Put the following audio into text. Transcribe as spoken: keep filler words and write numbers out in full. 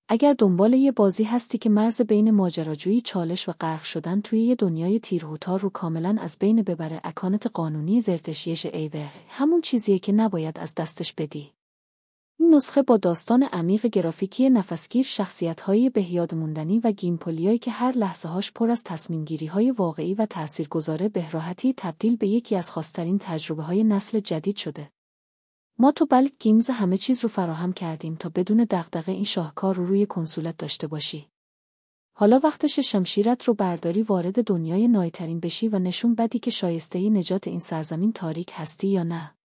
اگر دنبال یه بازی هستی که مرز بین ماجراجویی، چالش و غرق شدن توی یه دنیای تیرهوتار رو کاملاً از بین ببره، اکانت قانونی زرتشیش ایوه همون چیزیه که نباید از دستش بدی. این نسخه با داستان عمیق، گرافیکی نفسگیر، شخصیت‌های به‌یاد موندنی و گیمپلیایی که هر لحظه‌هاش پر از تصمیم‌گیری‌های واقعی و تأثیرگذاره، به راحتی تبدیل به یکی از خاص‌ترین تجربه‌های نسل جدید شده. ما تو بلک گیمز همه چیز رو فراهم کردیم تا بدون دغدغه این شاهکار رو روی کنسولت داشته باشی. حالا وقتش شمشیرت رو برداری، وارد دنیای نایترین بشی و نشون بدی که شایسته نجات این سرزمین تاریک هستی یا نه.